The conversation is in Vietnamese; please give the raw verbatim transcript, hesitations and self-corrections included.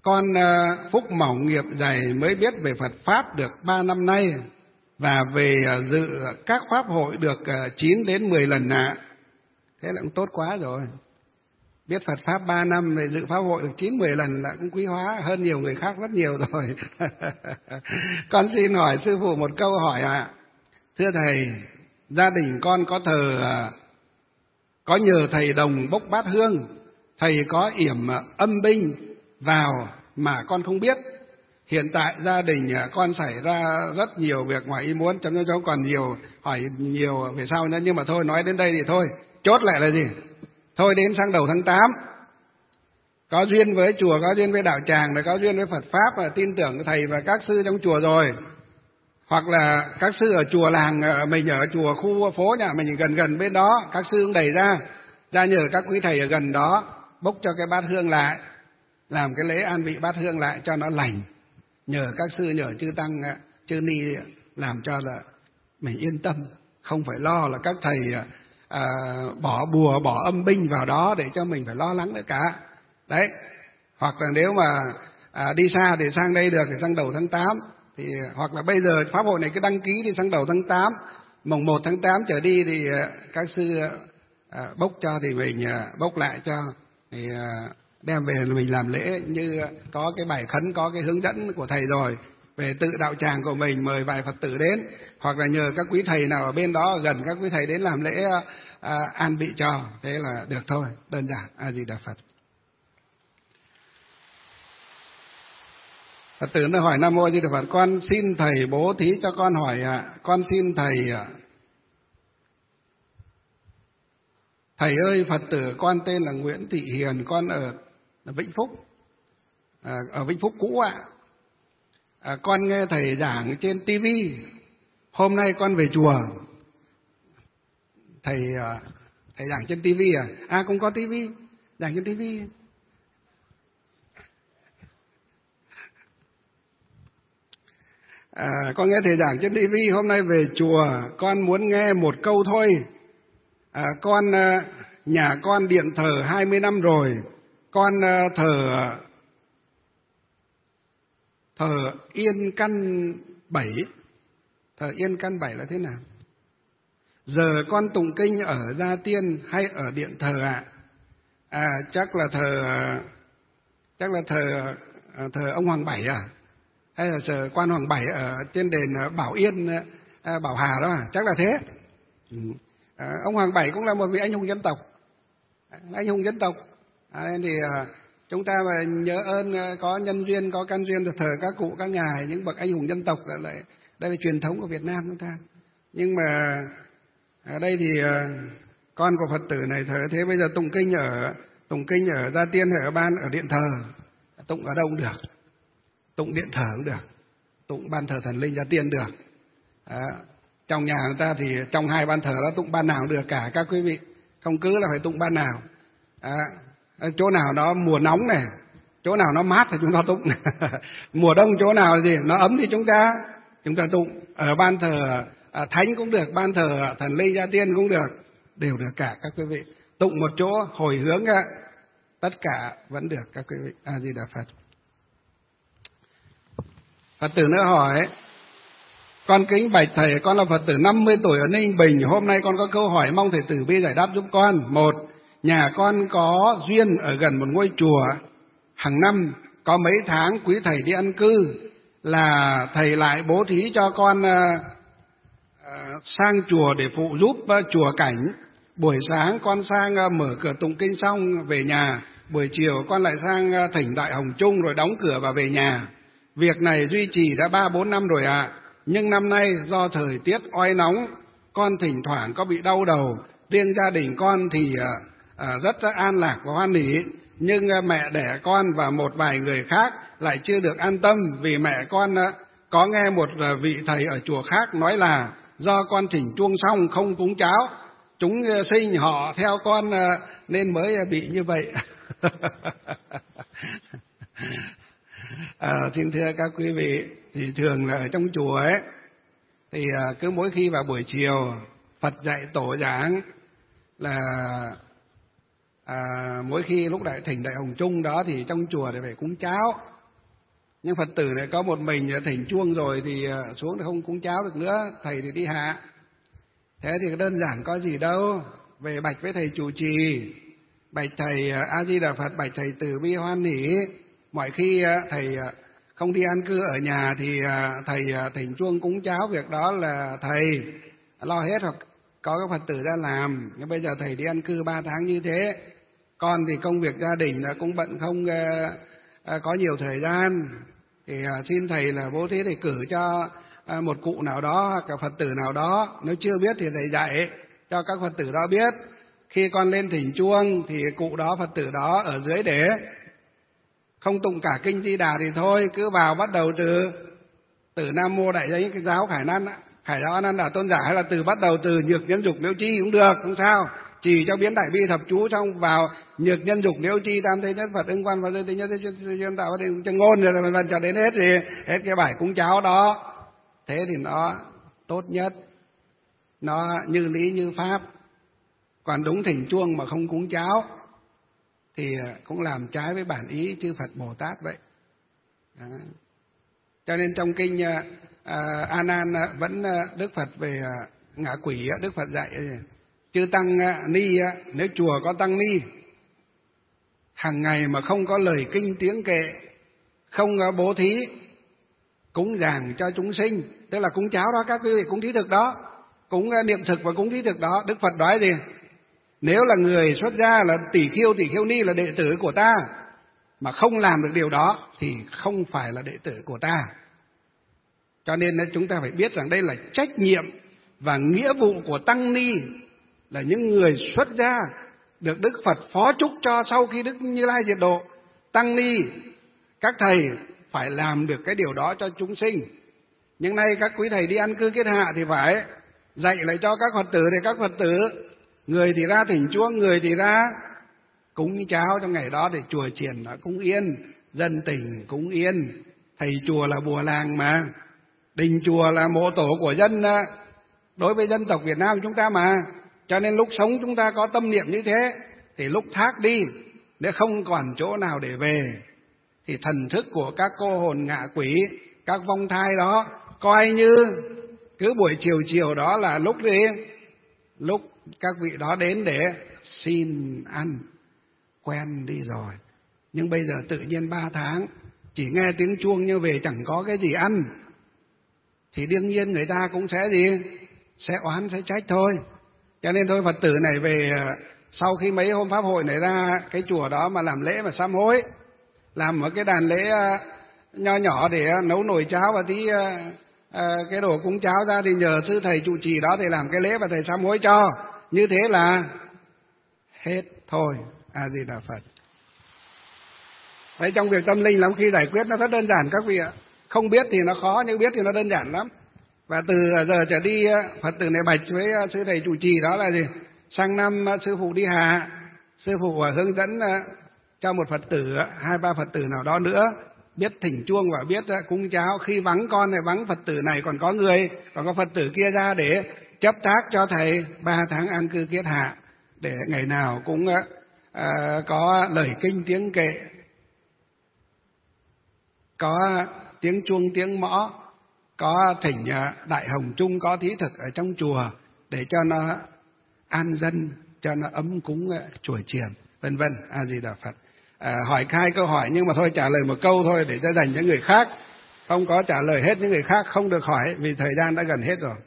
con phúc mỏng nghiệp dày mới biết về Phật Pháp được ba năm nay, và về dự các pháp hội được chín đến mười lần ạ. Thế là cũng tốt quá rồi. Biết Phật Pháp ba năm về dự pháp hội được chín mười lần là cũng quý hóa hơn nhiều người khác rất nhiều rồi. Con xin hỏi sư phụ một câu hỏi ạ. Thưa thầy, gia đình con có thờ, có nhờ thầy đồng bốc bát hương, thầy có yểm âm binh vào mà con không biết. Hiện tại gia đình con xảy ra rất nhiều việc ngoài ý muốn, trong đó còn nhiều hỏi nhiều về sau nữa, nhưng mà thôi nói đến đây thì thôi. Chốt lại là gì? Thôi đến sang đầu tháng tám, có duyên với chùa, có duyên với đạo tràng, là có duyên với Phật Pháp, và tin tưởng thầy và các sư trong chùa rồi. Hoặc là các sư ở chùa làng mình, ở chùa khu phố nhà mình gần gần bên đó, các sư cũng đẩy ra, ra nhờ các quý thầy ở gần đó bốc cho cái bát hương lại, làm cái lễ an vị bát hương lại cho nó lành. Nhờ các sư, nhờ chư tăng, chư ni làm cho là mình yên tâm, không phải lo là các thầy à, bỏ bùa, bỏ âm binh vào đó để cho mình phải lo lắng nữa cả. Đấy. Hoặc là nếu mà à, đi xa thì sang đây được thì sang đầu tháng tám. Thì, hoặc là bây giờ pháp hội này cứ đăng ký đi sang đầu tháng tám, mùng một tháng tám trở đi thì các sư à, bốc cho thì mình à, bốc lại cho, thì à, đem về mình làm lễ, như có cái bài khấn, có cái hướng dẫn của thầy rồi. Về tự đạo tràng của mình mời vài Phật tử đến, hoặc là nhờ các quý thầy nào ở bên đó gần, các quý thầy đến làm lễ à, an vị cho, thế là được thôi, đơn giản. A Di Đà Phật. Phật tử nó hỏi: Nam Mô A Di Đà Phật, con xin thầy bố thí cho con hỏi ạ. À, con xin thầy à, thầy ơi, Phật tử con tên là Nguyễn Thị Hiền, con ở, ở Vĩnh Phúc, à, ở Vĩnh Phúc cũ ạ. À. À, con nghe thầy giảng trên tivi, hôm nay con về chùa. Thầy à, thầy giảng trên tivi à? À, cũng có tivi, giảng trên tivi. À, con nghe thầy giảng trên tivi, hôm nay về chùa, con muốn nghe một câu thôi. À, con nhà con điện thờ hai mươi năm rồi, con thờ thờ Yên Căn Bảy. Thờ Yên Căn Bảy là thế nào? Giờ con tụng kinh ở Gia Tiên hay ở điện thờ ạ? À? À, chắc là thờ chắc là thờ thờ ông Hoàng Bảy à? Hay là thờ quan Hoàng Bảy ở trên đền Bảo Yên, Bảo Hà đó à? Chắc là thế. Ừ. À, ông Hoàng Bảy cũng là một vị anh hùng dân tộc, anh hùng dân tộc. À, thì à, chúng ta mà nhớ ơn, có nhân duyên, có căn duyên được thờ các cụ, các ngài, những bậc anh hùng dân tộc, là lại đây là truyền thống của Việt Nam chúng ta. Nhưng mà ở đây thì à, con của Phật tử này thờ thế, bây giờ tụng kinh ở tụng kinh ở Gia Tiên hay ở ban ở điện thờ, tụng ở đâu cũng được, tụng điện thờ cũng được, tụng ban thờ thần linh Gia Tiên được. À, trong nhà người ta thì trong hai ban thờ đó tụng ban nào cũng được cả các quý vị, không cứ là phải tụng ban nào. À, chỗ nào nó mùa nóng này, chỗ nào nó mát thì chúng ta tụng. Mùa đông chỗ nào gì nó ấm thì chúng ta chúng ta tụng. Ở ban thờ à, thánh cũng được, ban thờ thần linh Gia Tiên cũng được, đều được cả các quý vị. Tụng một chỗ hồi hướng ra, tất cả vẫn được các quý vị. A Di Đà Phật. Phật tử nữa hỏi: con kính bạch thầy, con là Phật tử năm mươi tuổi ở Ninh Bình. Hôm nay con có câu hỏi mong thầy từ bi giải đáp giúp con. Một, nhà con có duyên ở gần một ngôi chùa. Hàng năm có mấy tháng quý thầy đi ăn cư, là thầy lại bố thí cho con uh, uh, sang chùa để phụ giúp uh, chùa cảnh. Buổi sáng con sang uh, mở cửa tụng kinh xong về nhà, buổi chiều con lại sang uh, thỉnh Đại Hồng Chung rồi đóng cửa và về nhà. Việc này duy trì đã ba bốn năm rồi ạ. À. Nhưng năm nay do thời tiết oi nóng, con thỉnh thoảng có bị đau đầu. Riêng gia đình con thì à, à, rất an lạc và hoan hỉ. Nhưng à, mẹ đẻ con và một vài người khác lại chưa được an tâm, vì mẹ con à, có nghe một à, vị thầy ở chùa khác nói là do con thỉnh chuông xong không cúng cháo, chúng à, sinh họ theo con à, nên mới à, bị như vậy. À, xin thưa các quý vị, thì thường là ở trong chùa ấy, thì à, cứ mỗi khi vào buổi chiều Phật dạy tổ giảng là à, mỗi khi lúc đại thỉnh đại hồng chung đó thì trong chùa thì phải cúng cháo. Nhưng Phật tử này có một mình thỉnh chuông rồi thì xuống thì không cúng cháo được nữa, thầy thì đi hạ. Thế thì đơn giản có gì đâu, về bạch với thầy trụ trì, bạch thầy A Di Đà Phật, bạch thầy từ bi hoan hỷ. Mọi khi thầy không đi an cư ở nhà thì thầy thỉnh chuông cúng cháo, việc đó là thầy lo hết hoặc có các Phật tử ra làm. Nhưng bây giờ thầy đi an cư ba tháng như thế, con thì công việc gia đình là cũng bận không uh, có nhiều thời gian, thì uh, xin thầy là bố thí, thầy cử cho uh, một cụ nào đó hoặc là Phật tử nào đó, nếu chưa biết thì thầy dạy cho các Phật tử đó biết. Khi con lên thỉnh chuông thì cụ đó, Phật tử đó ở dưới để không tụng cả kinh Di Đà thì thôi, cứ vào bắt đầu từ từ Nam Mô Đại Giới cái giáo Khải Nan Khải Giáo A Nan Đà Tôn Giả, hay là từ bắt đầu từ nhược nhân dục liễu chi cũng được, không sao. Chỉ cho biến đại bi thập chú xong vào nhược nhân dục liễu chi tam thế nhất Phật ưng quan và thế nhất chân tạo và chân ngôn rồi vân vân cho đến hết thì hết cái bài cúng cháo đó. Thế thì nó tốt nhất, nó như lý như pháp. Còn đúng thỉnh chuông mà không cúng cháo thì cũng làm trái với bản ý chư Phật Bồ Tát vậy. Đó. Cho nên trong kinh uh, A Nan uh, vẫn uh, Đức Phật về uh, ngạ quỷ, uh, Đức Phật dạy uh, chư tăng uh, ni, uh, nếu chùa có tăng ni hàng ngày mà không có lời kinh tiếng kệ, không uh, bố thí cúng dường cho chúng sinh, tức là cúng cháo đó các quý vị, cúng thí thực đó, cúng uh, niệm thực và cúng thí thực đó, Đức Phật nói gì? Nếu là người xuất gia, là tỷ khiêu tỷ khiêu ni, là đệ tử của ta, mà không làm được điều đó thì không phải là đệ tử của ta. Cho nên chúng ta phải biết rằng đây là trách nhiệm và nghĩa vụ của tăng ni, là những người xuất gia được Đức Phật phó chúc cho sau khi Đức Như Lai diệt độ. Tăng ni, các thầy phải làm được cái điều đó cho chúng sinh. Nhưng nay các quý thầy đi ăn cư kiết hạ thì phải dạy lại cho các Phật tử, thì các Phật tử người thì ra thỉnh chuông, người thì ra cúng cháo trong ngày đó để chùa chiền nó cũng yên, dân tình cũng yên. Thầy chùa là bùa làng mà, đình chùa là mộ tổ của dân, đối với dân tộc Việt Nam chúng ta mà. Cho nên lúc sống chúng ta có tâm niệm như thế, thì lúc thác đi để không còn chỗ nào để về thì thần thức của các cô hồn ngạ quỷ, các vong thai đó coi như cứ buổi chiều chiều đó là lúc gì? Lúc các vị đó đến để xin ăn, quen đi rồi. Nhưng bây giờ tự nhiên ba tháng chỉ nghe tiếng chuông như về chẳng có cái gì ăn, thì đương nhiên người ta cũng sẽ gì? Sẽ oán, sẽ trách thôi. Cho nên thôi Phật tử này về sau khi mấy hôm pháp hội này ra cái chùa đó mà làm lễ mà sám hối, làm một cái đàn lễ nho nhỏ để nấu nồi cháo và tí cái đồ cúng cháo ra, thì nhờ sư thầy trụ trì đó thầy làm cái lễ và thầy sám hối cho. Như thế là hết thôi. A Di Đà Phật. Vậy trong việc tâm linh lắm khi giải quyết nó rất đơn giản các vị ạ. Không biết thì nó khó, nhưng biết thì nó đơn giản lắm. Và từ giờ trở đi Phật tử này bạch với sư thầy trụ trì đó là gì? Sang năm sư phụ đi hạ, sư phụ hướng dẫn cho một Phật tử, hai ba Phật tử nào đó nữa biết thỉnh chuông và biết cúng cháo. Khi vắng con này, vắng Phật tử này, còn có người, còn có Phật tử kia ra để chấp tác cho thầy ba tháng an cư kiết hạ, để ngày nào cũng à, có lời kinh tiếng kệ, có tiếng chuông tiếng mõ, có thỉnh đại hồng chung, có thí thực ở trong chùa để cho nó an dân, cho nó ấm cúng chùa chiền, vân vân. A Di Đà Phật. À, hỏi hai câu hỏi nhưng mà thôi trả lời một câu thôi để cho dành cho người khác, không có trả lời hết những người khác không được hỏi vì thời gian đã gần hết rồi.